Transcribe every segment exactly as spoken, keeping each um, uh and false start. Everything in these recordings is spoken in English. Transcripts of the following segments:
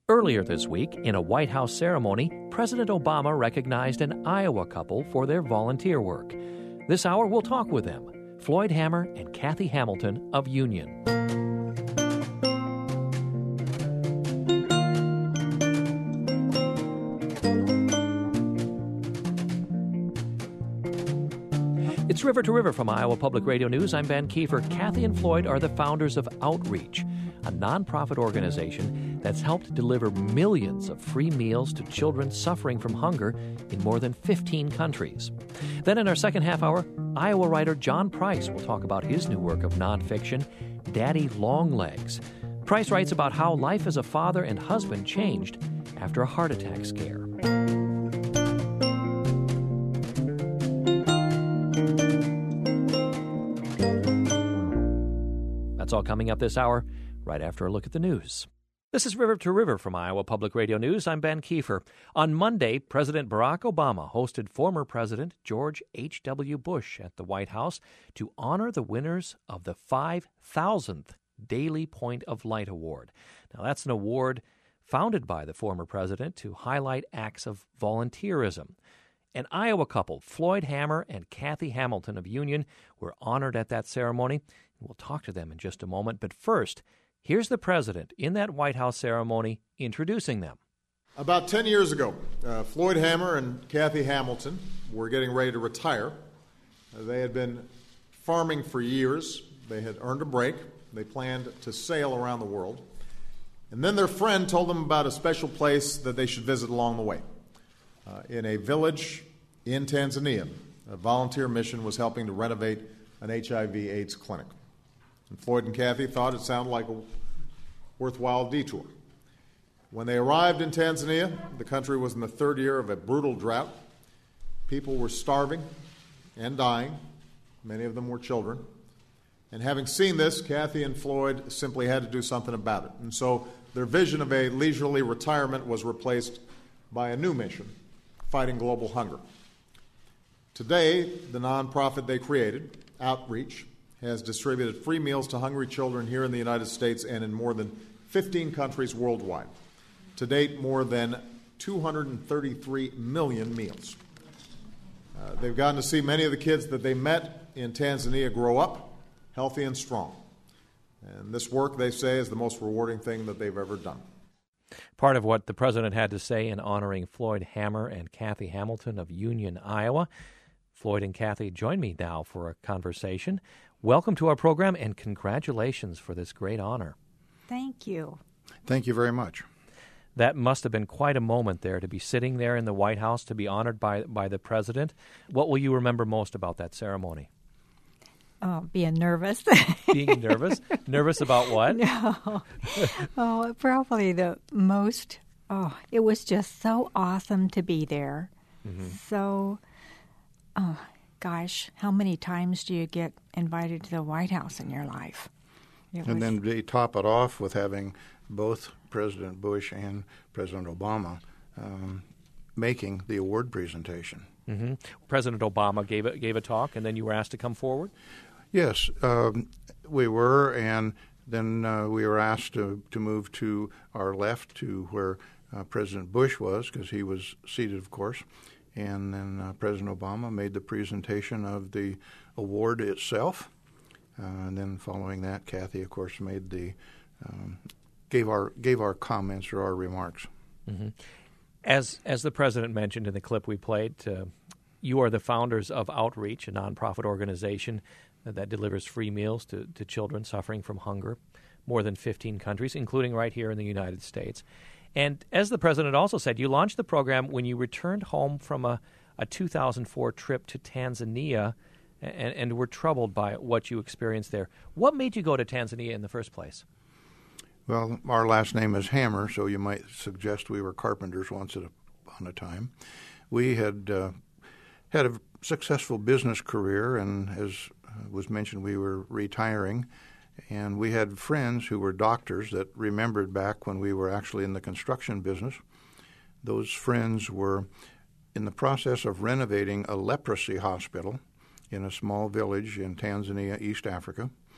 Earlier this week, in a White House ceremony, President Obama recognized an Iowa couple for their volunteer work. This hour, we'll talk with them, Floyd Hammer and Kathy Hamilton of Union. It's River to River from Iowa Public Radio News. I'm Ben Kiefer. Kathy and Floyd are the founders of Outreach, a nonprofit organization that's helped deliver millions of free meals to children suffering from hunger in more than fifteen countries. Then in our second half hour, Iowa writer John Price will talk about his new work of nonfiction, Daddy Longlegs. Price writes about how life as a father and husband changed after a heart attack scare. That's all coming up this hour, right after a look at the news. This is River to River from Iowa Public Radio News. I'm Ben Kiefer. On Monday, President Barack Obama hosted former President George H W. Bush at the White House to honor the winners of the five thousandth Daily Point of Light Award. Now, that's an award founded by the former president to highlight acts of volunteerism. An Iowa couple, Floyd Hammer and Kathy Hamilton of Union, were honored at that ceremony. We'll talk to them in just a moment. But first, here's the president in that White House ceremony introducing them. About ten years ago, uh, Floyd Hammer and Kathy Hamilton were getting ready to retire. Uh, they had been farming for years. They had earned a break. They planned to sail around the world. And then their friend told them about a special place that they should visit along the way. Uh, in a village in Tanzania, a volunteer mission was helping to renovate an H I V AIDS clinic. And Floyd and Kathy thought it sounded like a worthwhile detour. When they arrived in Tanzania, the country was in the third year of a brutal drought. People were starving and dying. Many of them were children. And having seen this, Kathy and Floyd simply had to do something about it. And so their vision of a leisurely retirement was replaced by a new mission, fighting global hunger. Today, the nonprofit they created, Outreach, has distributed free meals to hungry children here in the United States and in more than fifteen countries worldwide. To date, more than two hundred thirty-three million meals. Uh, they've gotten to see many of the kids that they met in Tanzania grow up healthy and strong. And this work, they say, is the most rewarding thing that they've ever done. Part of what the president had to say in honoring Floyd Hammer and Kathy Hamilton of Union, Iowa. Floyd and Kathy join me now for a conversation. Welcome to our program, and congratulations for this great honor. Thank you. Thank you very much. That must have been quite a moment there, to be sitting there in the White House, to be honored by, by the president. What will you remember most about that ceremony? Oh, being nervous. Being nervous? Nervous about what? No. Oh, probably the most, oh, it was just so awesome to be there. Mm-hmm. So, oh, gosh, how many times do you get invited to the White House in your life? It and was, then they top it off with having both President Bush and President Obama um, making the award presentation. Mm-hmm. President Obama gave a, gave a talk, and then you were asked to come forward? Yes, um, we were, and then uh, we were asked to, to move to our left to where uh, President Bush was, because he was seated, of course. And then uh, President Obama made the presentation of the award itself. Uh, and then following that, Kathy, of course, made the um, gave our gave our comments or our remarks. Mm-hmm. As as the president mentioned in the clip we played, uh, you are the founders of Outreach, a nonprofit organization that delivers free meals to, to children suffering from hunger, more than fifteen countries, including right here in the United States. And as the president also said, you launched the program when you returned home from a, a two thousand four trip to Tanzania and, and were troubled by what you experienced there. What made you go to Tanzania in the first place? Well, our last name is Hammer, so you might suggest we were carpenters once upon a time. We had uh, had a successful business career, and as was mentioned, we were retiring. And we had friends who were doctors that remembered back when we were actually in the construction business. Those friends were in the process of renovating a leprosy hospital in a small village in Tanzania, East Africa.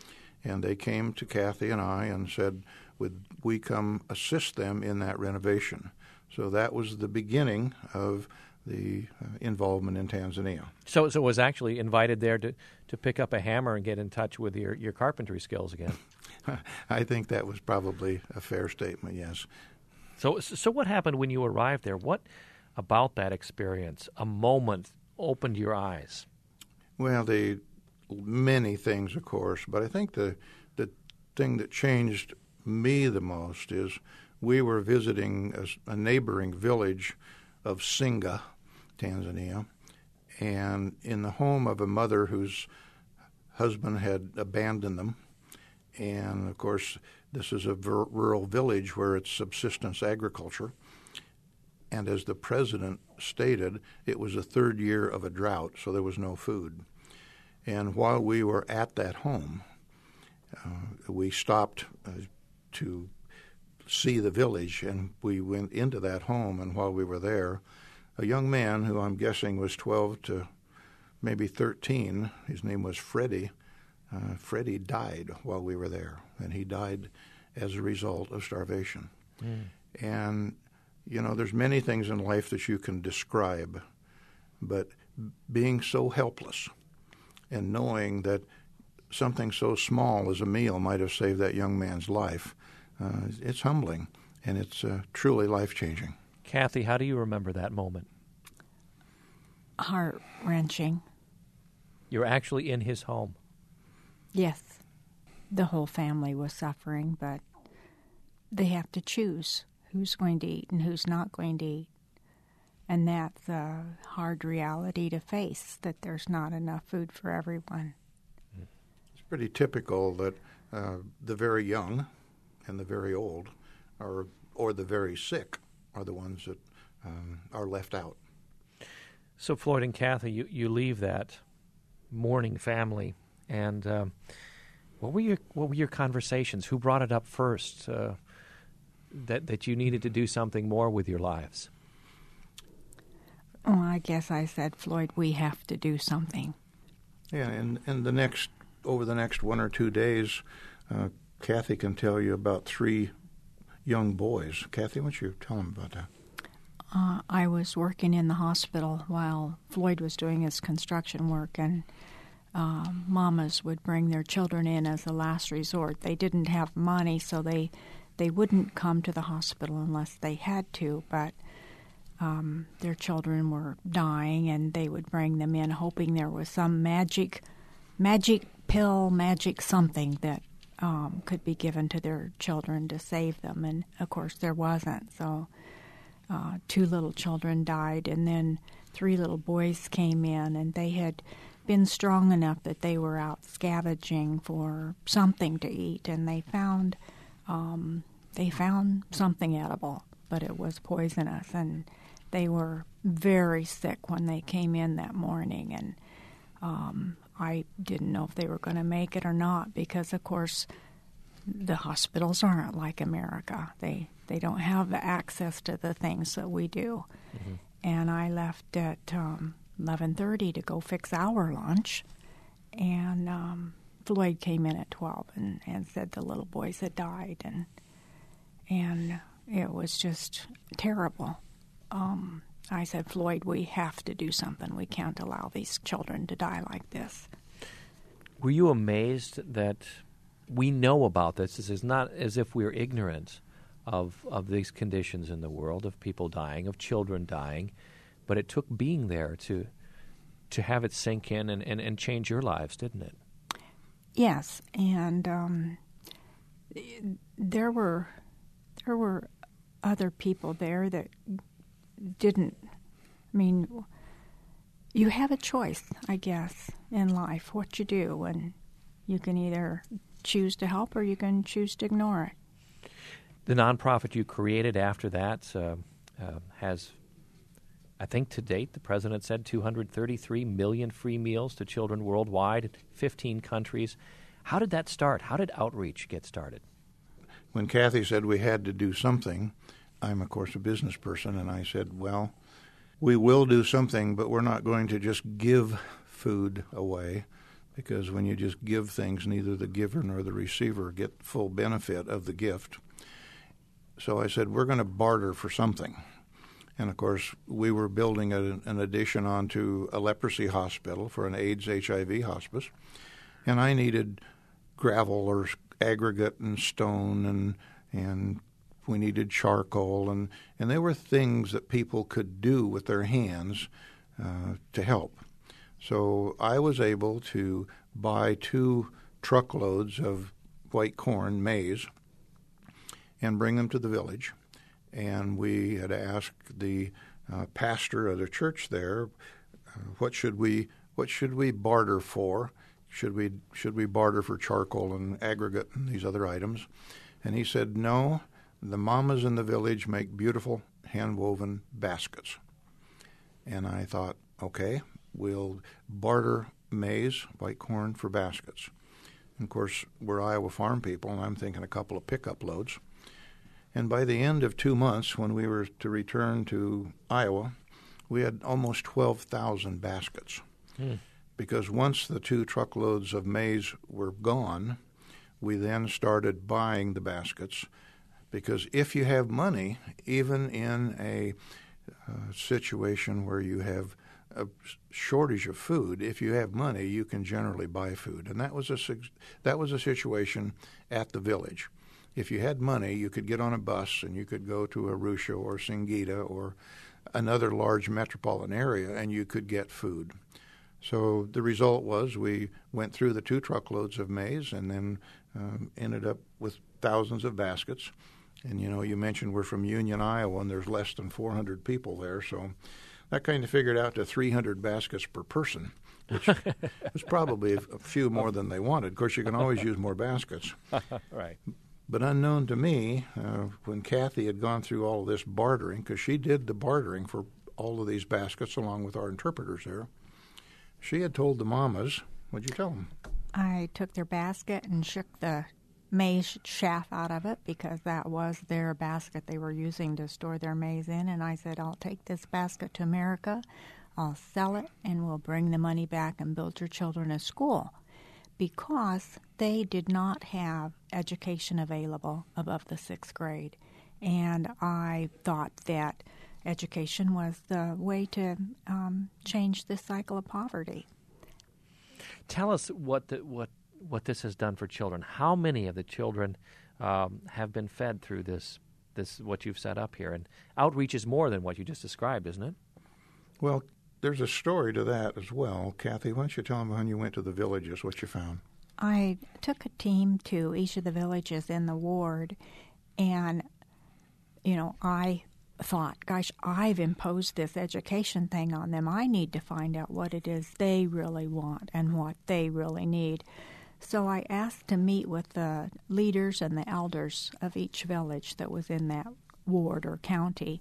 And they came to Kathy and I and said, would we come assist them in that renovation? So that was the beginning of the uh, involvement in Tanzania. So, so was actually invited there to, to pick up a hammer and get in touch with your, your carpentry skills again. I think that was probably a fair statement, yes. So, so what happened when you arrived there? What about that experience, a moment, opened your eyes? Well, the many things, of course, but I think the the thing that changed me the most is we were visiting a, a neighboring village of Singa, Tanzania, and in the home of a mother whose husband had abandoned them. And, of course, this is a ver- rural village where it's subsistence agriculture. And as the president stated, it was the third year of a drought, so there was no food. And while we were at that home, uh, we stopped uh, to see the village, and we went into that home, and while we were there, a young man who I'm guessing was twelve to maybe thirteen, his name was Freddie, uh, Freddie died while we were there, and he died as a result of starvation. Mm. And, you know, there's many things in life that you can describe, but being so helpless and knowing that something so small as a meal might have saved that young man's life, Uh, it's humbling, and it's uh, truly life-changing. Kathy, how do you remember that moment? Heart-wrenching. You're actually in his home. Yes. The whole family was suffering, but they have to choose who's going to eat and who's not going to eat. And that's a hard reality to face, that there's not enough food for everyone. It's pretty typical that uh, the very young and the very old, or or the very sick, are the ones that um, are left out. So, Floyd and Kathy, you, you leave that mourning family, and um, what were your what were your conversations? Who brought it up first? Uh, that that you needed to do something more with your lives. Oh, I guess I said, Floyd, we have to do something. Yeah, and and the next over the next one or two days. Uh, Kathy can tell you about three young boys. Kathy, why don't you tell them about that? Uh, I was working in the hospital while Floyd was doing his construction work, and uh, mamas would bring their children in as a last resort. They didn't have money, so they they wouldn't come to the hospital unless they had to, but um, their children were dying, and they would bring them in hoping there was some magic, magic pill, magic something that Um, could be given to their children to save them, and of course there wasn't. So uh, two little children died, and then three little boys came in, and they had been strong enough that they were out scavenging for something to eat, and they found um, they found something edible, but it was poisonous, and they were very sick when they came in that morning, and um, I didn't know if they were going to make it or not, because, of course, the hospitals aren't like America. They they don't have the access to the things that we do. Mm-hmm. And I left at um, eleven thirty to go fix our lunch, and um, Floyd came in at twelve and, and said the little boys had died, and and it was just terrible. Um I said, Floyd, we have to do something. We can't allow these children to die like this. Were you amazed that we know about this? This is not as if we're ignorant of, of these conditions in the world, of people dying, of children dying, but it took being there to to have it sink in and, and, and change your lives, didn't it? Yes, and um, there were there were other people there that didn't. I mean, you have a choice, I guess, in life, what you do, and you can either choose to help or you can choose to ignore it. The nonprofit you created after that uh, uh, has, I think to date, the president said two hundred thirty-three million free meals to children worldwide in fifteen countries. How did that start? How did outreach get started? When Kathy said we had to do something, I'm, of course, a business person, and I said, well, we will do something, but we're not going to just give food away. because when you just give things, neither the giver nor the receiver get full benefit of the gift. So I said, we're going to barter for something. And, of course, we were building a, an addition onto a leprosy hospital for an AIDS H I V hospice, and I needed gravel or aggregate and stone, and and we needed charcoal, and, and there were things that people could do with their hands uh, to help. So I was able to buy two truckloads of white corn, maize, and bring them to the village. And we had asked the uh, pastor of the church there, uh, what should we what should we barter for? Should we should we barter for charcoal and aggregate and these other items? And he said, no, the mamas in the village make beautiful hand-woven baskets. And I thought, okay, we'll barter maize, white corn, for baskets. And of course, we're Iowa farm people, and I'm thinking a couple of pickup loads. And by the end of two months, when we were to return to Iowa, we had almost twelve thousand baskets. Hmm. Because once the two truckloads of maize were gone, we then started buying the baskets. Because if you have money, even in a uh, situation where you have a shortage of food, if you have money, you can generally buy food. And that was a that was a situation at the village. If you had money, you could get on a bus and you could go to Arusha or Singida or another large metropolitan area, and you could get food. So the result was we went through the two truckloads of maize and then um, ended up with thousands of baskets. And, you know, you mentioned we're from Union, Iowa, and there's less than four hundred people there. So that kind of figured out to three hundred baskets per person, which was probably a few more than they wanted. Of course, you can always use more baskets. Right. But unknown to me, uh, when Kathy had gone through all of this bartering, because she did the bartering for all of these baskets along with our interpreters there, she had told the mamas, what'd you tell them? I took their basket and shook the maize chaff out of it because that was their basket they were using to store their maize in. And I said, I'll take this basket to America, I'll sell it, and we'll bring the money back and build your children a school. Because they did not have education available above the sixth grade. And I thought that education was the way to um, change this cycle of poverty. Tell us what the, what what this has done for children. How many of the children um, have been fed through this this what you've set up here? And outreach is more than what you just described, isn't it? Well, there's a story to that as well. Kathy, why don't you tell them when you went to the villages, what you found? I took a team to each of the villages in the ward, and, you know, I thought, gosh, I've imposed this education thing on them. I need to find out what it is they really want and what they really need. So I asked to meet with the leaders and the elders of each village that was in that ward or county,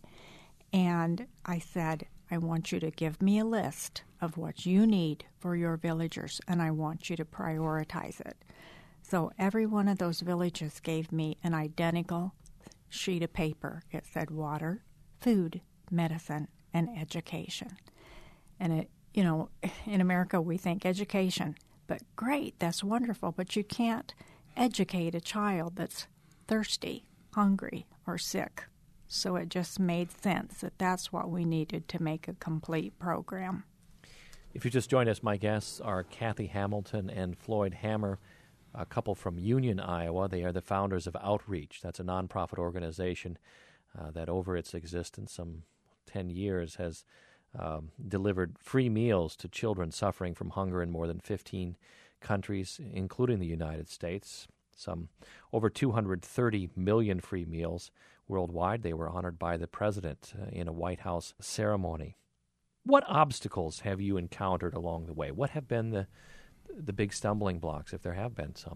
and I said, I want you to give me a list of what you need for your villagers, and I want you to prioritize it. So every one of those villages gave me an identical sheet of paper. It said water, food, medicine, and education. And, it, you know, in America we think education, but great, that's wonderful, but you can't educate a child that's thirsty, hungry, or sick. So it just made sense that that's what we needed to make a complete program. If you just joined us, my guests are Kathy Hamilton and Floyd Hammer, a couple from Union, Iowa. They are the founders of Outreach. That's a nonprofit organization uh, that over its existence, some ten years, has um, delivered free meals to children suffering from hunger in more than fifteen countries, including the United States. Some over two hundred thirty million free meals worldwide. They were honored by the president uh, in a White House ceremony. What obstacles have you encountered along the way? What have been the the big stumbling blocks, if there have been some?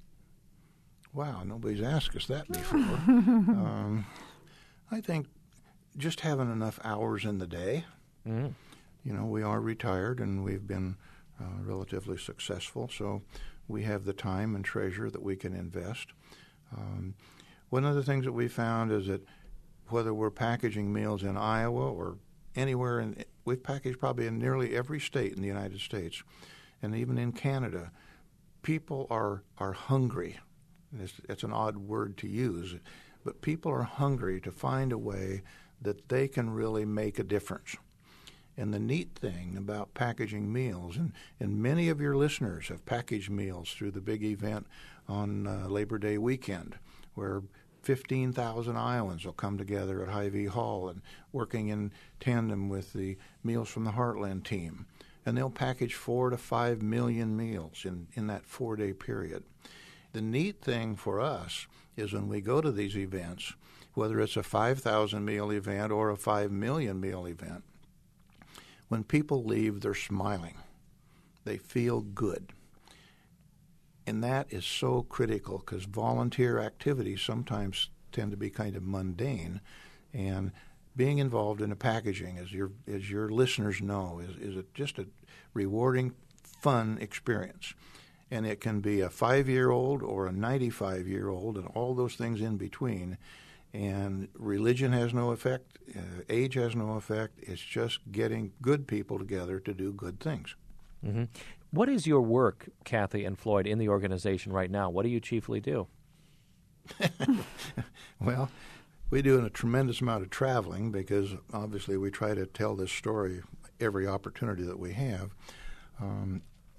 Wow, nobody's asked us that before. um, I think just having enough hours in the day. Mm-hmm. You know, we are retired and we've been uh, relatively successful, so we have the time and treasure that we can invest. Um, one of the things that we found is that whether we're packaging meals in Iowa or anywhere, in, we've packaged probably in nearly every state in the United States. and even in Canada, people are, are hungry. It's, it's an odd word to use, but people are hungry to find a way that they can really make a difference. And the neat thing about packaging meals, and, and many of your listeners have packaged meals through the big event on uh, Labor Day weekend, where fifteen thousand Iowans will come together at Hy-Vee Hall and working in tandem with the Meals from the Heartland team. And they'll package four to five million meals in, in that four-day period. The neat thing for us is when we go to these events, whether it's a five thousand meal event or a five million meal event, when people leave, they're smiling. They feel good. And that is so critical because volunteer activities sometimes tend to be kind of mundane. And being involved in a packaging, as your as your listeners know, is, is a, just a rewarding, fun experience. And it can be a five-year-old or a ninety-five-year-old and all those things in between. And religion has no effect, uh, age has no effect. It's just getting good people together to do good things. Mm-hmm. What is your work, Kathy and Floyd, in the organization right now? What do you chiefly do? Well, we do a tremendous amount of traveling because obviously we try to tell this story every opportunity that we have. Um,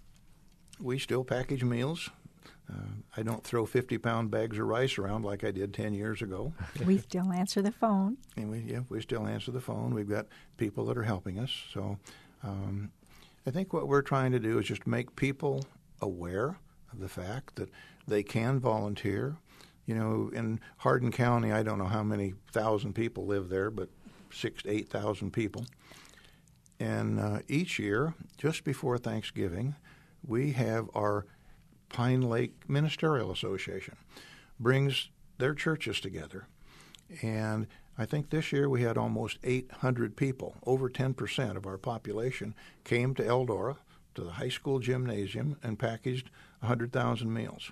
we still package meals. Uh, I don't throw fifty-pound bags of rice around like I did ten years ago. We still answer the phone. And we, yeah, we still answer the phone. We've got people that are helping us. So um, I think what we're trying to do is just make people aware of the fact that they can volunteer. You know, in Hardin County, I don't know how many thousand people live there, but six to eight thousand people. And uh, each year, just before Thanksgiving, we have our Pine Lake Ministerial Association brings their churches together. And I think this year we had almost eight hundred people. Over ten percent of our population came to Eldora, to the high school gymnasium, and packaged one hundred thousand meals.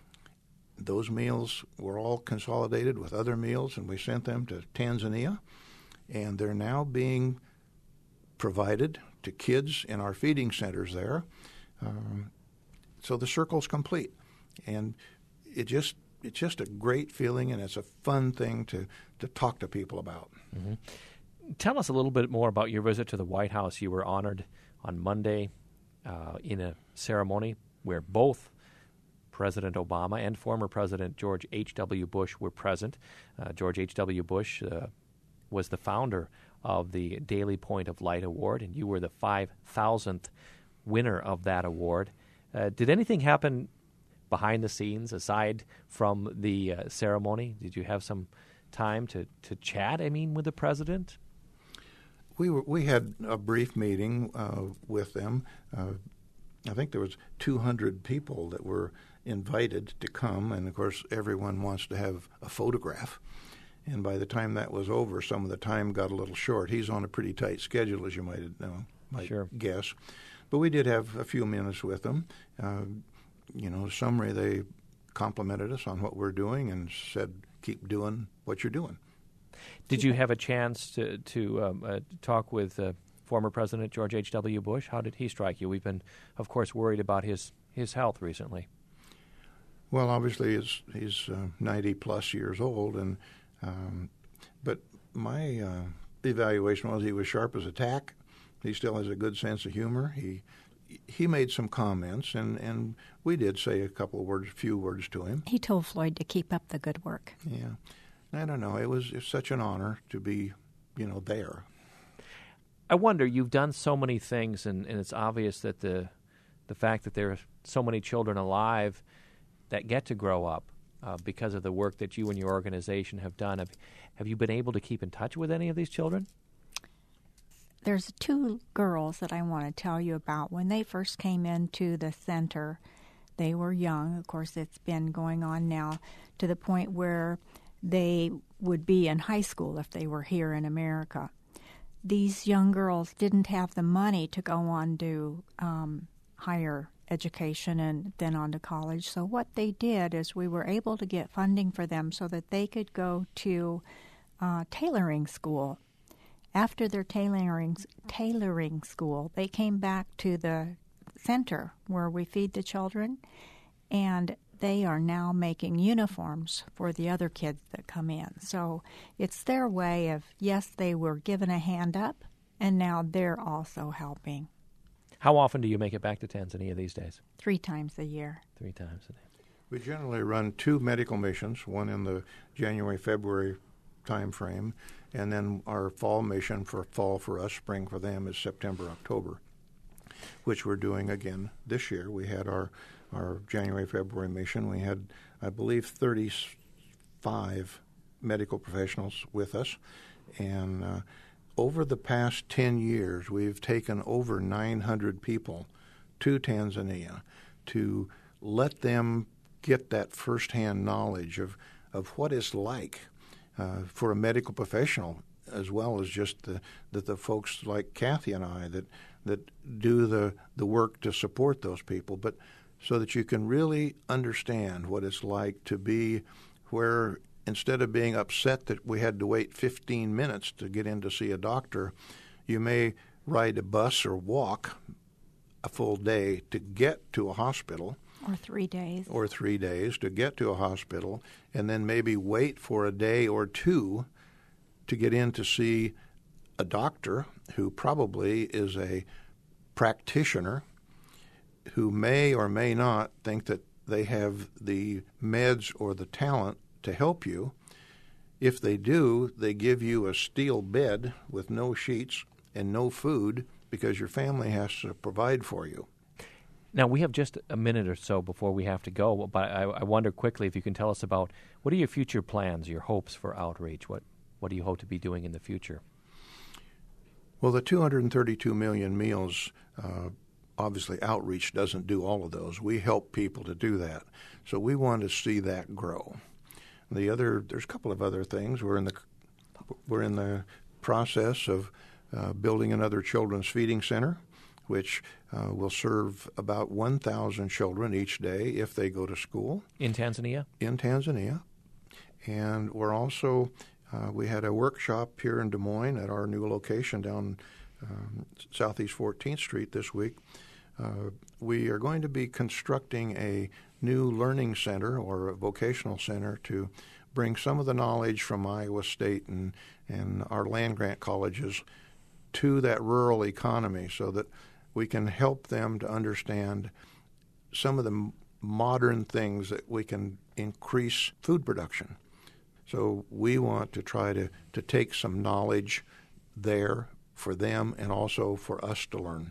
Those meals were all consolidated with other meals, and we sent them to Tanzania. And they're now being provided to kids in our feeding centers there. Um, So the circle's complete, and it just it's just a great feeling, and it's a fun thing to, to talk to people about. Mm-hmm. Tell us a little bit more about your visit to the White House. You were honored on Monday uh, in a ceremony where both President Obama and former President George H W. Bush were present. Uh, George H W. Bush uh, was the founder of the Daily Point of Light Award, and you were the five thousandth winner of that award. Uh, did anything happen behind the scenes aside from the uh, ceremony? Did you have some time to, to chat, I mean, with the president? We were, we had a brief meeting uh, with them. Uh, I think there was two hundred people that were invited to come, and of course everyone wants to have a photograph. And by the time that was over, some of the time got a little short. He's on a pretty tight schedule, as you might know, might sure. guess. But we did have a few minutes with them. Uh, you know, summary, they complimented us on what we're doing and said, keep doing what you're doing. Did you have a chance to, to um, uh, talk with uh, former President George H W. Bush? How did he strike you? We've been, of course, worried about his, his health recently. Well, obviously, he's, he's uh, ninety-plus years old, and um, but my uh, evaluation was he was sharp as a tack. He still has a good sense of humor. He he made some comments, and, and we did say a couple of words, few words to him. He told Floyd to keep up the good work. Yeah. I don't know. It was it's such an honor to be, you know, there. I wonder, you've done so many things, and, and it's obvious that the the fact that there are so many children alive that get to grow up uh, because of the work that you and your organization have done. Have, have you been able to keep in touch with any of these children? There's two girls that I want to tell you about. When they first came into the center, they were young. Of course, it's been going on now to the point where they would be in high school if they were here in America. These young girls didn't have the money to go on to um, higher education and then on to college. So what they did is we were able to get funding for them so that they could go to uh, tailoring school. After their tailoring tailoring school, they came back to the center where we feed the children, and they are now making uniforms for the other kids that come in. So it's their way of, yes, they were given a hand up, and now they're also helping. How often do you make it back to Tanzania these days? Three times a year. Three times a day. We generally run two medical missions, one in the January, February time frame, and then our fall mission for fall for us, spring for them, is September, October, which we're doing again this year. We had our, our January, February mission. We had, I believe, thirty-five medical professionals with us, and uh, over the past ten years, we've taken over nine hundred people to Tanzania to let them get that firsthand knowledge of, of what it's like uh, for a medical professional, as well as just the, the, the folks like Kathy and I that that do the, the work to support those people, but so that you can really understand what it's like to be where instead of being upset that we had to wait fifteen minutes to get in to see a doctor, you may ride a bus or walk a full day to get to a hospital. Or three days. Or three days to get to a hospital, and then maybe wait for a day or two to get in to see a doctor who probably is a practitioner who may or may not think that they have the meds or the talent to help you. If they do, they give you a steel bed with no sheets and no food because your family has to provide for you. Now, we have just a minute or so before we have to go, but I, I wonder quickly if you can tell us about what are your future plans, your hopes for outreach? What what do you hope to be doing in the future? Well, the two hundred thirty-two million meals, uh, obviously outreach doesn't do all of those. We help people to do that. So we want to see that grow. The other, there's a couple of other things. We're in the, we're in the process of uh, building another children's feeding center, which uh, will serve about one thousand children each day if they go to school. In Tanzania? In Tanzania. And we're also, uh, we had a workshop here in Des Moines at our new location down um, Southeast fourteenth Street this week. Uh, we are going to be constructing a new learning center or a vocational center to bring some of the knowledge from Iowa State and, and our land-grant colleges to that rural economy so that we can help them to understand some of the modern things that we can increase food production. So we want to try to, to take some knowledge there for them and also for us to learn.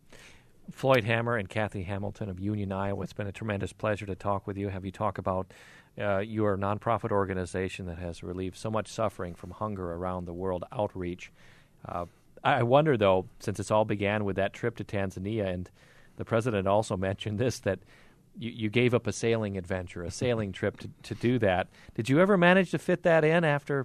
Floyd Hammer and Kathy Hamilton of Union, Iowa, it's been a tremendous pleasure to talk with you, have you talk about uh, your nonprofit organization that has relieved so much suffering from hunger around the world, Outreach. Uh, I wonder, though, since it's all began with that trip to Tanzania, and the president also mentioned this, that you, you gave up a sailing adventure, a sailing trip to, to do that. Did you ever manage to fit that in after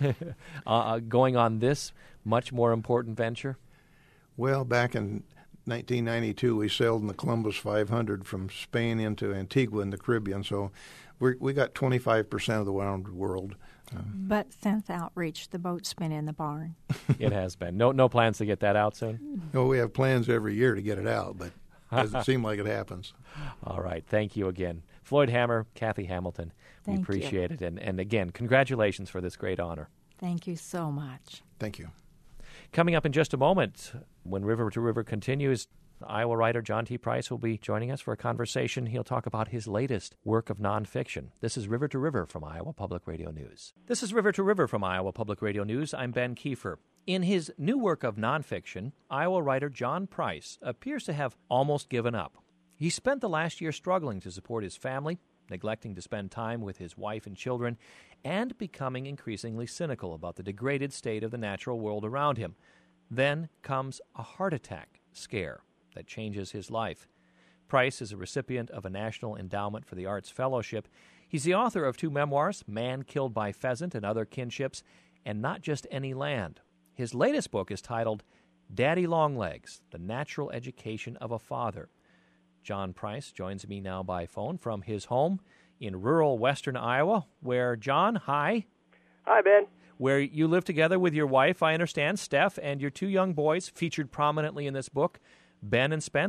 uh, going on this much more important venture? Well, back in nineteen ninety-two, we sailed in the Columbus five hundred from Spain into Antigua in the Caribbean, so we we got twenty-five percent of the round world. Um, but since Outreach, the boat's been in the barn. It has been. No no plans to get that out soon? No, we have plans every year to get it out, but it doesn't seem like it happens. All right. Thank you again. Floyd Hammer, Kathy Hamilton, Thank we appreciate you. it. And, and again, congratulations for this great honor. Thank you so much. Thank you. Coming up in just a moment, when River to River continues, Iowa writer John T. Price will be joining us for a conversation. He'll talk about his latest work of nonfiction. This is River to River from Iowa Public Radio News. This is River to River from Iowa Public Radio News. I'm Ben Kiefer. In his new work of nonfiction, Iowa writer John Price appears to have almost given up. He spent the last year struggling to support his family, neglecting to spend time with his wife and children, and becoming increasingly cynical about the degraded state of the natural world around him. Then comes a heart attack scare that changes his life. Price is a recipient of a National Endowment for the Arts Fellowship. He's the author of two memoirs, Man Killed by Pheasant and Other Kinships, and Not Just Any Land. His latest book is titled Daddy Longlegs, The Natural Education of a Father. John Price joins me now by phone from his home in rural western Iowa, where, John, hi. Hi, Ben. Where you live together with your wife, I understand, Steph, and your two young boys featured prominently in this book, Ben and Spencer.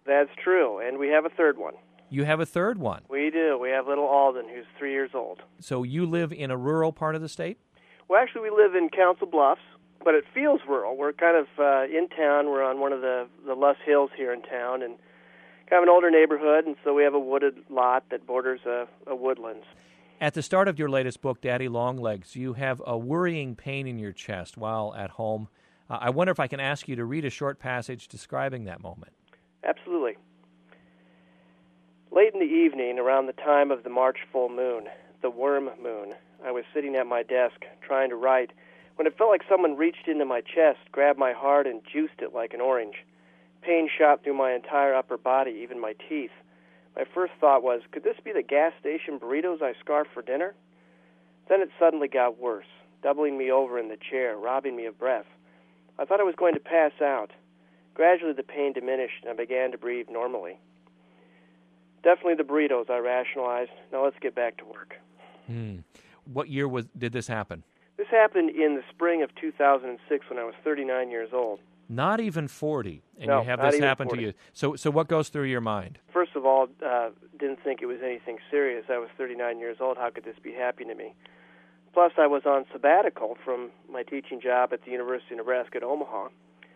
That's true, and we have a third one. You have a third one. We do. We have little Alden, who's three years old. So you live in a rural part of the state? Well, actually, we live in Council Bluffs, but it feels rural. We're kind of uh, in town. We're on one of the, the Luss Hills here in town, and kind of an older neighborhood, and so we have a wooded lot that borders a, a woodlands. At the start of your latest book, Daddy Longlegs, you have a worrying pain in your chest while at home. Uh, I wonder if I can ask you to read a short passage describing that moment. Absolutely. Late in the evening, around the time of the March full moon, the worm moon, I was sitting at my desk trying to write when it felt like someone reached into my chest, grabbed my heart, and juiced it like an orange. Pain shot through my entire upper body, even my teeth. My first thought was, could this be the gas station burritos I scarfed for dinner? Then it suddenly got worse, doubling me over in the chair, robbing me of breath. I thought I was going to pass out. Gradually the pain diminished, and I began to breathe normally. Definitely the burritos, I rationalized. Now let's get back to work. Hmm. What year was did this happen? This happened in the spring of two thousand six when I was thirty-nine years old. Not even forty, and no, you have not this even happen forty. to you. So, so what goes through your mind? First of all, uh, didn't think it was anything serious. I was thirty-nine years old. How could this be happening to me? Plus, I was on sabbatical from my teaching job at the University of Nebraska at Omaha.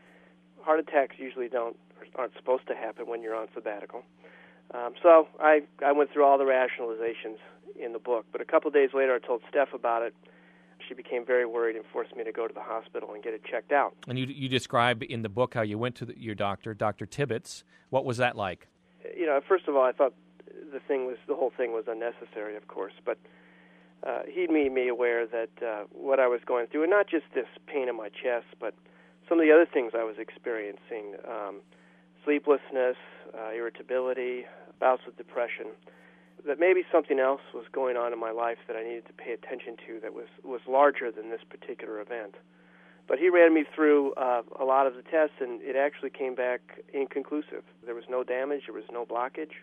Heart attacks usually don't aren't supposed to happen when you're on sabbatical. Um, so I, I went through all the rationalizations in the book. But a couple of days later, I told Steph about it. She became very worried and forced me to go to the hospital and get it checked out. And you you describe in the book how you went to the, your doctor, Doctor Tibbetts. What was that like? You know, first of all, I thought the thing was the whole thing was unnecessary, of course. But uh, he made me aware that uh, what I was going through, and not just this pain in my chest, but some of the other things I was experiencing, um, sleeplessness, uh, irritability, bouts with depression, that maybe something else was going on in my life that I needed to pay attention to that was, was larger than this particular event. But he ran me through uh, a lot of the tests, and it actually came back inconclusive. There was no damage. There was no blockage.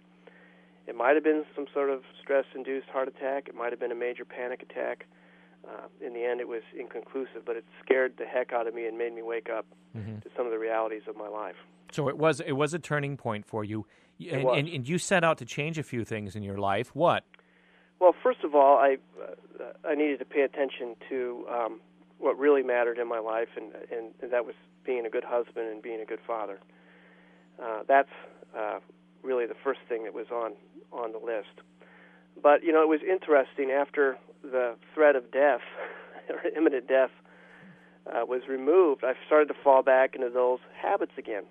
It might have been some sort of stress-induced heart attack. It might have been a major panic attack. Uh, in the end, it was inconclusive, but it scared the heck out of me and made me wake up mm-hmm. to some of the realities of my life. So it was it was a turning point for you, and, it was. and, and you set out to change a few things in your life. What? Well, first of all, I uh, I needed to pay attention to um, what really mattered in my life, and, and, and that was being a good husband and being a good father. Uh, that's uh, really the first thing that was on, on the list. But, you know, it was interesting. After the threat of death, or imminent death, uh, was removed, I started to fall back into those habits again.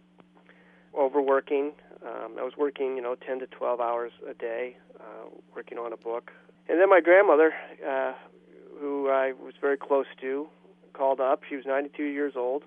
Overworking. Um, I was working, you know, ten to twelve hours a day, uh, working on a book. And then my grandmother, uh, who I was very close to, called up. She was ninety-two years old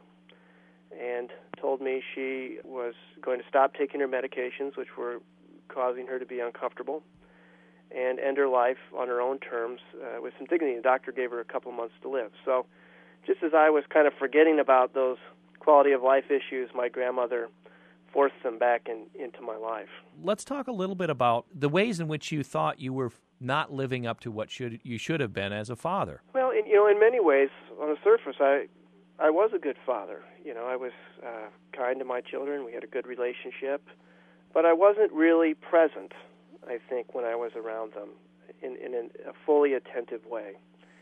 and told me she was going to stop taking her medications, which were causing her to be uncomfortable, and end her life on her own terms uh, with some dignity. The doctor gave her a couple months to live. So just as I was kind of forgetting about those quality of life issues, my grandmother forced them back in, into my life. Let's talk a little bit about the ways in which you thought you were not living up to what should you should have been as a father. Well, in, you know, in many ways, on the surface, I I was a good father. You know, I was uh, kind to my children. We had a good relationship, but I wasn't really present, I think, when I was around them in, in a fully attentive way.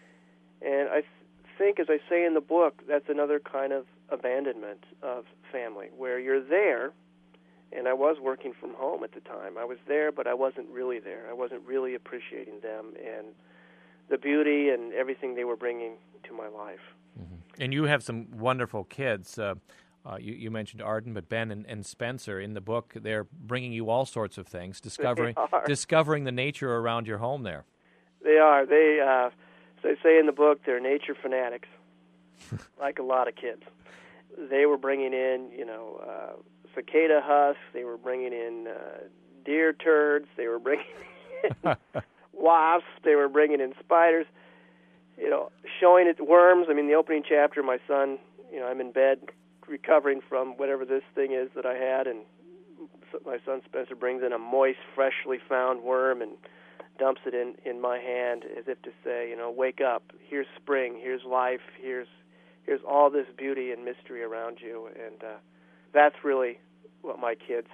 And I th- think, as I say in the book, that's another kind of abandonment of family, where you're there, and I was working from home at the time. I was there, but I wasn't really there. I wasn't really appreciating them and the beauty and everything they were bringing to my life. Mm-hmm. And you have some wonderful kids. Uh, uh, you, you mentioned Arden, but Ben and, and Spencer in the book, they're bringing you all sorts of things, discovering discovering the nature around your home there. They are. They, uh, as I say in the book, they're nature fanatics, like a lot of kids. They were bringing in, you know, uh, cicada husks. They were bringing in uh, deer turds. They were bringing in wasps. They were bringing in spiders. You know, showing it worms. I mean, the opening chapter, my son, you know, I'm in bed recovering from whatever this thing is that I had, and my son Spencer brings in a moist, freshly found worm and dumps it in, in my hand as if to say, you know, wake up. Here's spring. Here's life. Here's Here's all this beauty and mystery around you, and uh, that's really what my kids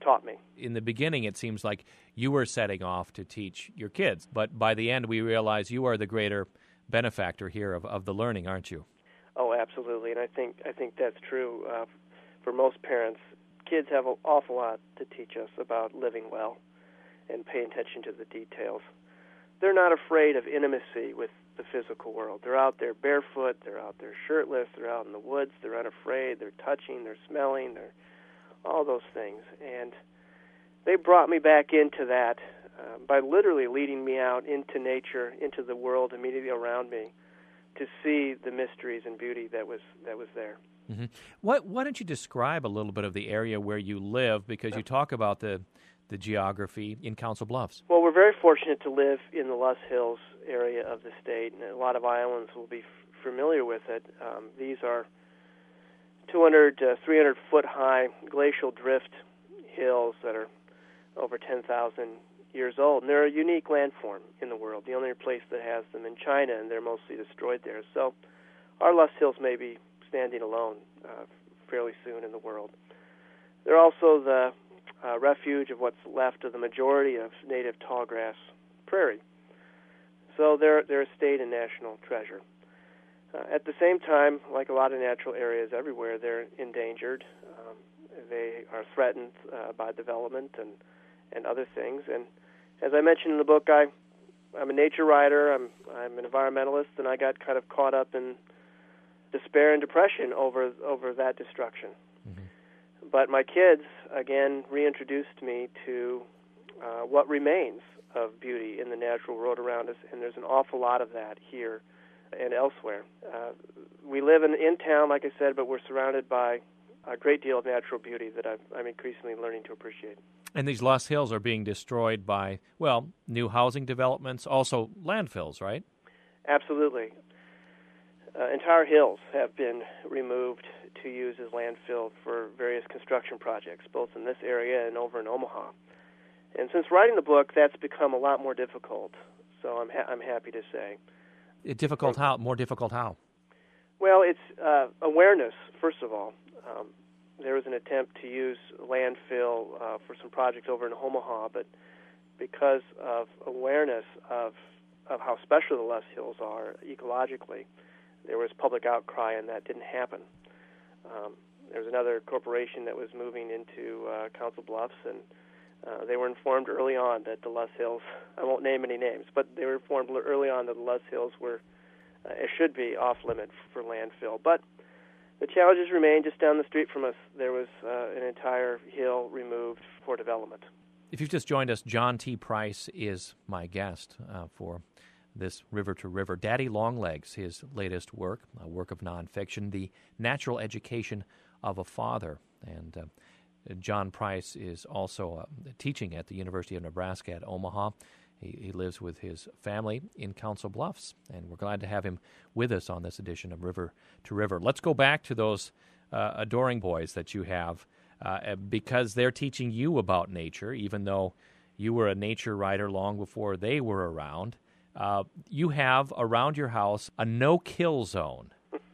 taught me. In the beginning, it seems like you were setting off to teach your kids, but by the end, we realize you are the greater benefactor here of, of the learning, aren't you? Oh, absolutely, and I think I think that's true uh, for most parents. Kids have an awful lot to teach us about living well and paying attention to the details. They're not afraid of intimacy with the physical world. They're out there barefoot, they're out there shirtless, they're out in the woods, they're unafraid, they're touching, they're smelling, they're all those things. And they brought me back into that uh, by literally leading me out into nature, into the world immediately around me, to see the mysteries and beauty that was that was there. Mm-hmm. What, why don't you describe a little bit of the area where you live, because you talk about the the geography in Council Bluffs. Well, we're very fortunate to live in the Loess Hills area of the state, and a lot of Iowans will be f- familiar with it. Um, these are two hundred, three hundred foot high glacial drift hills that are over ten thousand years old, and they're a unique landform in the world, the only place that has them in China, and they're mostly destroyed there. So our Loess Hills may be standing alone uh, fairly soon in the world. They're also the uh, refuge of what's left of the majority of native tallgrass prairie. So they're, they're a state and national treasure. Uh, at the same time, like a lot of natural areas everywhere, they're endangered. Um, they are threatened uh, by development and, and other things. And as I mentioned in the book, I, I'm a nature writer, I'm, I'm an environmentalist, and I got kind of caught up in despair and depression over over that destruction. Mm-hmm. But my kids, again, reintroduced me to uh, what remains of beauty in the natural world around us, and there's an awful lot of that here and elsewhere. Uh, we live in, in town, like I said, but we're surrounded by a great deal of natural beauty that I've, I'm increasingly learning to appreciate. And these Loess Hills are being destroyed by, well, new housing developments, also landfills, right? Absolutely. Uh, entire hills have been removed to use as landfill for various construction projects, both in this area and over in Omaha. And since writing the book, that's become a lot more difficult, so I'm ha- I'm happy to say. Difficult how? More difficult how? Well, it's uh, awareness, first of all. Um, there was an attempt to use landfill uh, for some projects over in Omaha, but because of awareness of, of how special the Loess Hills are ecologically, there was public outcry, and that didn't happen. Um, there was another corporation that was moving into uh, Council Bluffs, and uh, they were informed early on that the Loess Hills, I won't name any names, but they were informed early on that the Loess Hills were, uh, it should be off-limit for landfill. But the challenges remain. Just down the street from us, there was uh, an entire hill removed for development. If you've just joined us, John T. Price is my guest uh, for this River to River. Daddy Longlegs, his latest work, a work of nonfiction, The Natural Education of a Father. And uh, John Price is also uh, teaching at the University of Nebraska at Omaha. He, he lives with his family in Council Bluffs, and we're glad to have him with us on this edition of River to River. Let's go back to those uh, adoring boys that you have, uh, because they're teaching you about nature, even though you were a nature writer long before they were around. Uh, you have around your house a no-kill zone.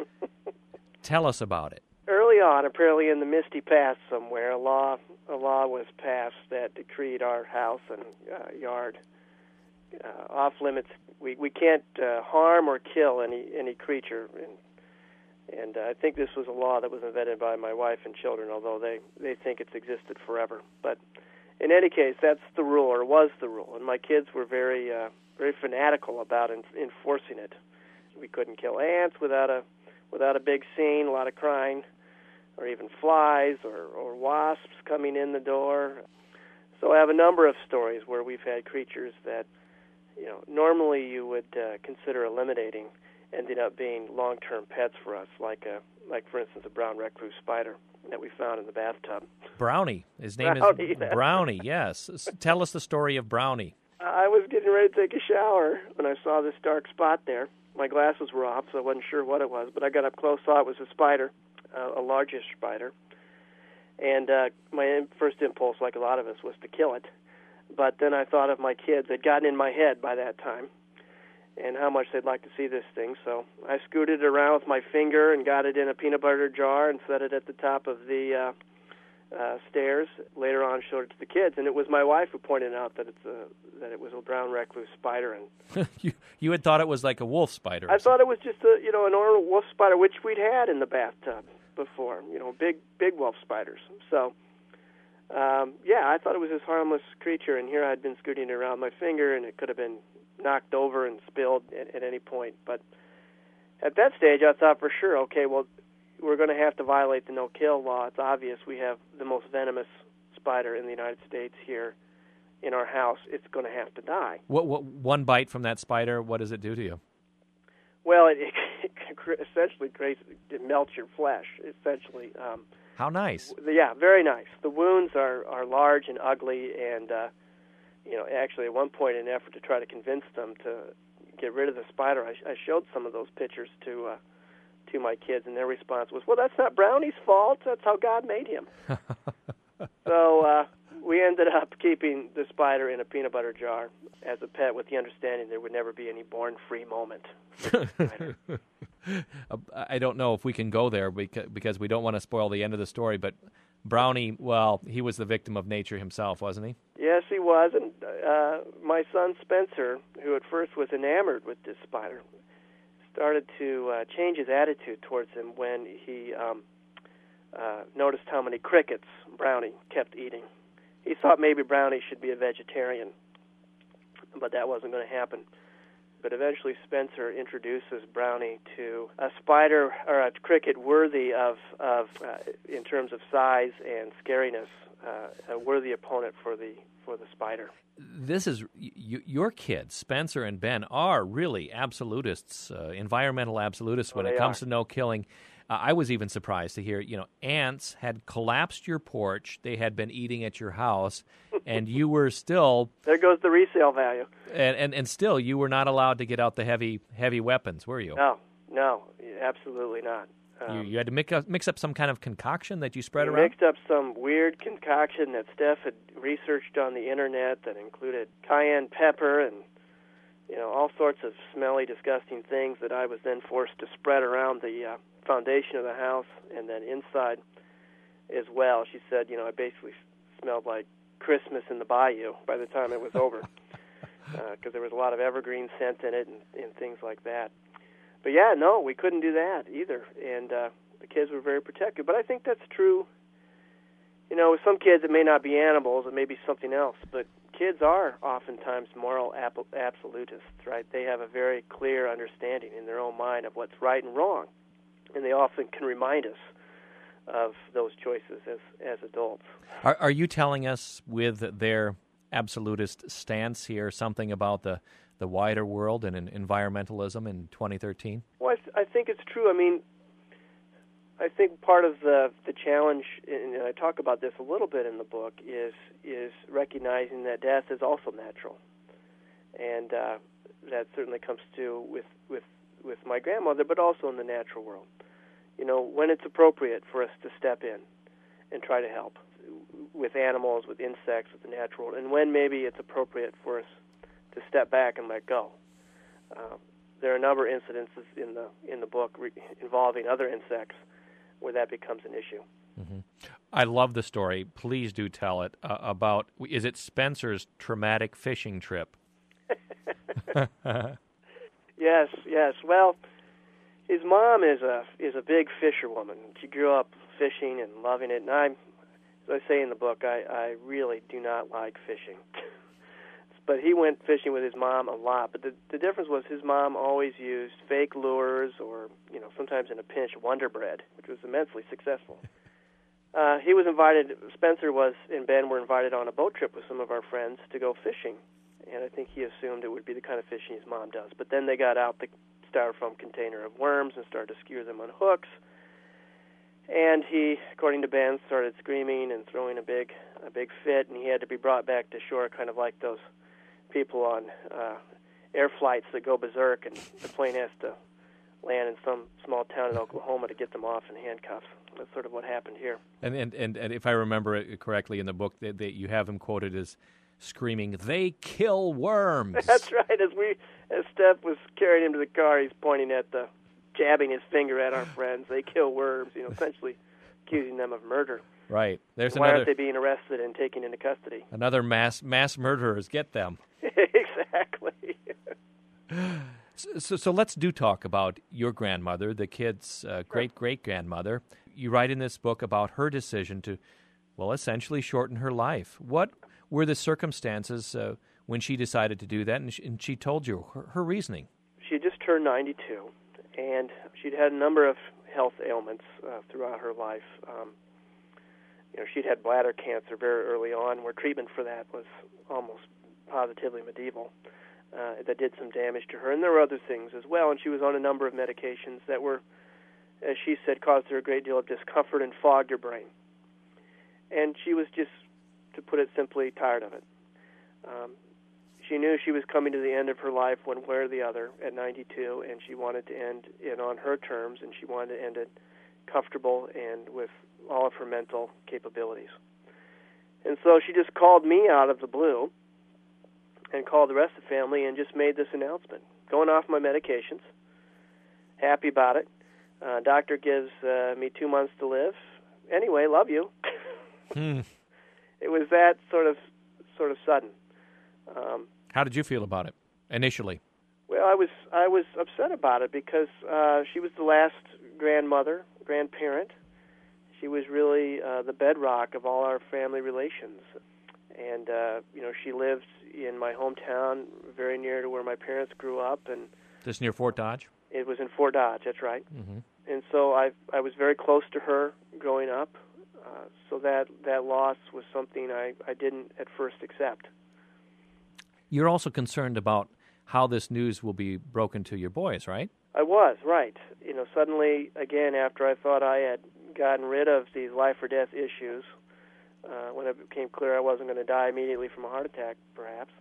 Tell us about it. Early on, apparently in the misty past somewhere, a law a law was passed that decreed our house and uh, yard uh, off limits. We we can't uh, harm or kill any any creature, and and uh, I think this was a law that was invented by my wife and children, although they they think it's existed forever. But in any case, that's the rule, or was the rule, and my kids were very uh, very fanatical about in, enforcing it. We couldn't kill ants without a without a big scene, a lot of crying, or even flies or, or wasps coming in the door. So I have a number of stories where we've had creatures that, you know, normally you would uh, consider eliminating, ended up being long-term pets for us, like a like for instance a brown recluse spider that we found in the bathtub. Brownie. His name Brownie, is yeah. Brownie. Yes. Tell us the story of Brownie. I was getting ready to take a shower when I saw this dark spot there. My glasses were off, so I wasn't sure what it was, but I got up close, saw it was a spider, uh, a largish spider. And uh, my first impulse, like a lot of us, was to kill it. But then I thought of my kids. They'd gotten in my head by that time and how much they'd like to see this thing. So I scooted it around with my finger and got it in a peanut butter jar and set it at the top of the uh, uh, stairs. Later on, showed it to the kids, and it was my wife who pointed out that it's a that it was a brown recluse spider. And you you had thought it was like a wolf spider. I thought it was just a you know a normal wolf spider, which we'd had in the bathtub before. You know, big big wolf spiders. So. Um, yeah, I thought it was this harmless creature, and here I'd been scooting it around my finger, and it could have been knocked over and spilled at, at any point. But at that stage, I thought for sure, okay, well, we're going to have to violate the no-kill law. It's obvious we have the most venomous spider in the United States here in our house. It's going to have to die. What, what one bite from that spider? What does it do to you? Well, it, it, it essentially creates, it melts your flesh. Essentially. Um, How nice. Yeah, very nice. The wounds are, are large and ugly, and uh, you know, actually, at one point, in an effort to try to convince them to get rid of the spider, I, I showed some of those pictures to uh, to my kids, and their response was, "Well, that's not Brownie's fault. That's how God made him." So uh, we ended up keeping the spider in a peanut butter jar as a pet, with the understanding there would never be any born-free moment for the spider. I don't know if we can go there because we don't want to spoil the end of the story, but Brownie, well, he was the victim of nature himself, wasn't he? Yes, he was. And uh, my son Spencer, who at first was enamored with this spider, started to uh, change his attitude towards him when he um, uh, noticed how many crickets Brownie kept eating. He thought maybe Brownie should be a vegetarian, but that wasn't going to happen. But eventually Spencer introduces Brownie to a spider or a cricket worthy of, of uh, in terms of size and scariness, uh, a worthy opponent for the for the spider. This is you, your kids, Spencer and Ben, are really absolutists, uh, environmental absolutists when oh, it comes are. to no killing. Uh, I was even surprised to hear, you know, ants had collapsed your porch. They had been eating at your house, and you were still... There goes the resale value. And, and and still, you were not allowed to get out the heavy heavy weapons, were you? No, no, absolutely not. Um, you, you had to mix up, mix up some kind of concoction that you spread we around? mixed up some weird concoction that Steph had researched on the Internet that included cayenne pepper and, you know, all sorts of smelly, disgusting things that I was then forced to spread around the... Uh, foundation of the house, and then inside as well. She said, you know, I basically smelled like Christmas in the bayou by the time it was over, because uh, there was a lot of evergreen scent in it and, and things like that. But yeah, no, we couldn't do that either, and uh, the kids were very protective. But I think that's true. You know, with some kids it may not be animals, it may be something else, but kids are oftentimes moral ap- absolutists, right? They have a very clear understanding in their own mind of what's right and wrong. And they often can remind us of those choices as, as adults. Are, are you telling us with their absolutist stance here something about the, the wider world and in environmentalism in twenty thirteen? Well, I, th- I think it's true. I mean, I think part of the, the challenge, and I talk about this a little bit in the book, is is recognizing that death is also natural. And uh, that certainly comes to with, with with my grandmother, but also in the natural world. You know, when it's appropriate for us to step in and try to help with animals, with insects, with the natural world, and when maybe it's appropriate for us to step back and let go. Uh, there are a number of incidences in the in the book re- involving other insects where that becomes an issue. Mm-hmm. I love the story. Please do tell it uh, about, is it Spencer's traumatic fishing trip? Yes, yes. Well, his mom is a is a big fisherwoman. She grew up fishing and loving it. And I, as I say in the book, I, I really do not like fishing. But he went fishing with his mom a lot. But the the difference was his mom always used fake lures, or you know, sometimes in a pinch, Wonder Bread, which was immensely successful. Uh, he was invited. Spencer was and Ben were invited on a boat trip with some of our friends to go fishing. And I think he assumed it would be the kind of fishing his mom does. But then they got out the styrofoam container of worms and started to skewer them on hooks. And he, according to Ben, started screaming and throwing a big a big fit, and he had to be brought back to shore, kind of like those people on uh, air flights that go berserk, and the plane has to land in some small town in Oklahoma to get them off in handcuffs. That's sort of what happened here. And and, and, and if I remember it correctly in the book, that, that you have him quoted as screaming, "They kill worms." That's right. As we, as Steph was carrying him to the car, he's pointing at the, jabbing his finger at our friends. They kill worms. You know, essentially accusing them of murder. Right. There's Why another, aren't they being arrested and taken into custody? Another mass mass murderers. Get them. Exactly. So, so, so let's do talk about your grandmother, the kid's uh, great-great-grandmother. You write in this book about her decision to, well, essentially shorten her life. What were the circumstances uh, when she decided to do that, and she, and she told you her, her reasoning? She had just turned ninety-two, and she'd had a number of health ailments uh, throughout her life. Um, you know, she'd had bladder cancer very early on, where treatment for that was almost positively medieval. Uh, that did some damage to her, and there were other things as well, and she was on a number of medications that were, as she said, caused her a great deal of discomfort and fogged her brain. And she was just, to put it simply, tired of it. Um, she knew she was coming to the end of her life one way or the other at ninety-two, and she wanted to end it on her terms, and she wanted to end it comfortable and with all of her mental capabilities. And so she just called me out of the blue and called the rest of the family and just made this announcement. Going off my medications, happy about it. Uh, doctor gives uh, me two months to live. Anyway, love you. Hmm. It was that sort of sort of sudden. Um, How did you feel about it initially? well, I was I was upset about it because uh, she was the last grandmother, grandparent. She was really uh, the bedrock of all our family relations. And, uh, you know, she lived in my hometown, very near to where my parents grew up, and This near Fort Dodge? it was in Fort Dodge, that's right. Mm-hmm. And so I I was very close to her growing up, uh, so that, that loss was something I, I didn't at first accept. You're also concerned about how this news will be broken to your boys, right? I was, right. You know, suddenly, again, after I thought I had gotten rid of these life-or-death issues, uh, when it became clear I wasn't going to die immediately from a heart attack, perhaps,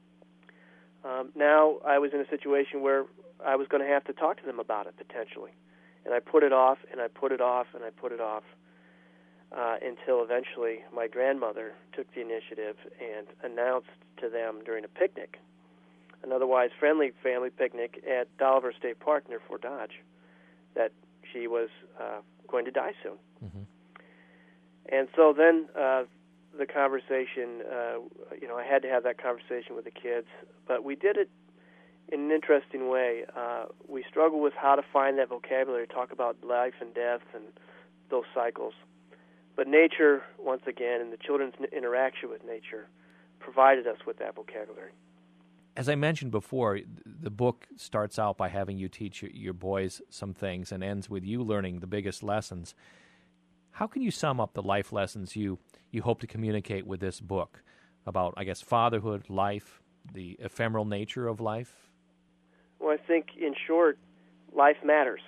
um, now I was in a situation where I was going to have to talk to them about it, potentially. And I put it off, and I put it off, and I put it off, uh, until eventually my grandmother took the initiative and announced to them during a picnic, an otherwise friendly family picnic at Dolliver State Park near Fort Dodge, that she was uh, going to die soon. Mm-hmm. And so then uh, the conversation, uh, you know, I had to have that conversation with the kids, but we did it in an interesting way. Uh, we struggled with how to find that vocabulary, talk about life and death and those cycles. But nature, once again, and the children's interaction with nature provided us with that vocabulary. As I mentioned before, the book starts out by having you teach your boys some things and ends with you learning the biggest lessons. How can you sum up the life lessons you, you hope to communicate with this book about, I guess, fatherhood, life, the ephemeral nature of life? Well, I think, in short, life matters.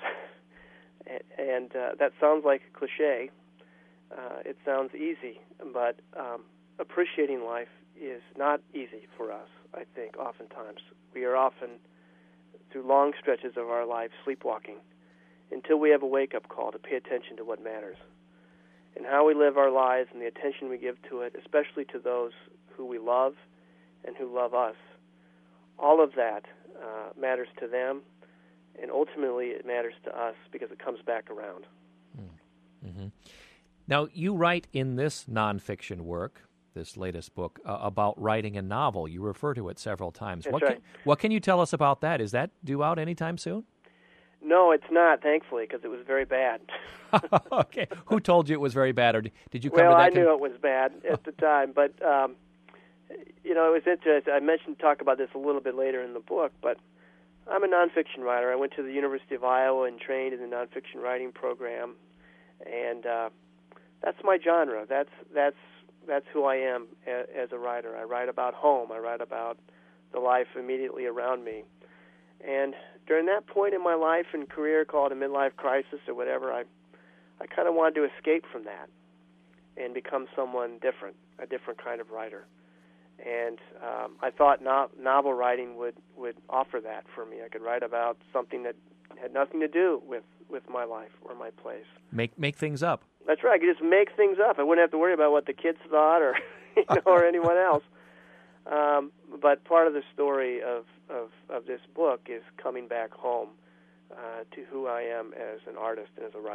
and uh, that sounds like a cliche. Uh, it sounds easy, but um, appreciating life is not easy for us, I think, oftentimes. We are often, through long stretches of our life, sleepwalking until we have a wake-up call to pay attention to what matters. And how we live our lives and the attention we give to it, especially to those who we love and who love us, all of that uh, matters to them, and ultimately it matters to us because it comes back around. Mm-hmm. Now, you write in this nonfiction work, this latest book, uh, about writing a novel. You refer to it several times. That's what right. Can, what can you tell us about that? Is that due out anytime soon? No, it's not, thankfully, because it was very bad. Okay. Who told you it was very bad, or did you come well, to that? I con- knew it was bad at the time, but, um, you know, it was interesting. I mentioned, talk about this a little bit later in the book, but I'm a nonfiction writer. I went to the University of Iowa and trained in the nonfiction writing program, and uh, that's my genre. That's that's that's who I am a, as a writer. I write about home. I write about the life immediately around me. And during that point in my life and career, called a midlife crisis or whatever, I I kind of wanted to escape from that and become someone different, a different kind of writer. And um, I thought no- novel writing would, would offer that for me. I could write about something that had nothing to do with, with my life or my place. Make make things up. That's right. I could just make things up. I wouldn't have to worry about what the kids thought or you know, or anyone else. Um, but part of the story of, of, of this book is coming back home uh, to who I am as an artist and as a writer.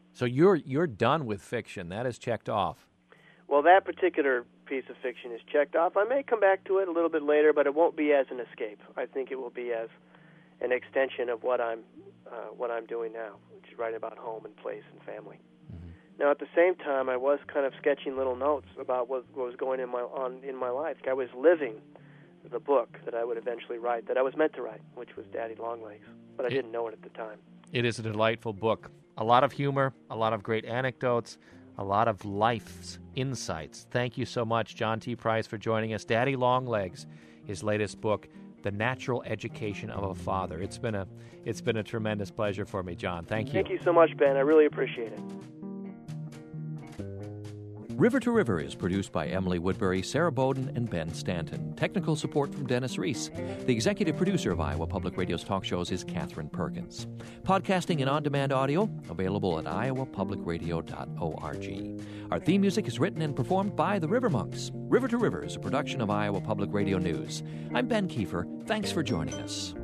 So you're you're done with fiction. That is checked off. Well, that particular piece of fiction is checked off. I may come back to it a little bit later, but it won't be as an escape. I think it will be as an extension of what I'm uh, what I'm doing now, which is writing about home and place and family. Mm-hmm. Now, at the same time, I was kind of sketching little notes about what, what was going in my on in my life. I was living the book that I would eventually write, that I was meant to write, which was Daddy Longlegs, but I it, didn't know it at the time. It is a delightful book. A lot of humor, a lot of great anecdotes, a lot of life's insights. Thank you so much, John T. Price, for joining us. Daddy Longlegs, his latest book, The Natural Education of a Father. It's been a it's been a tremendous pleasure for me, John. Thank you. Thank you so much, Ben. I really appreciate it. River to River is produced by Emily Woodbury, Sarah Bowden, and Ben Stanton. Technical support from Dennis Reese. The executive producer of Iowa Public Radio's talk shows is Catherine Perkins. Podcasting and on-demand audio available at iowa public radio dot org. Our theme music is written and performed by the River Monks. River to River is a production of Iowa Public Radio News. I'm Ben Kiefer. Thanks for joining us.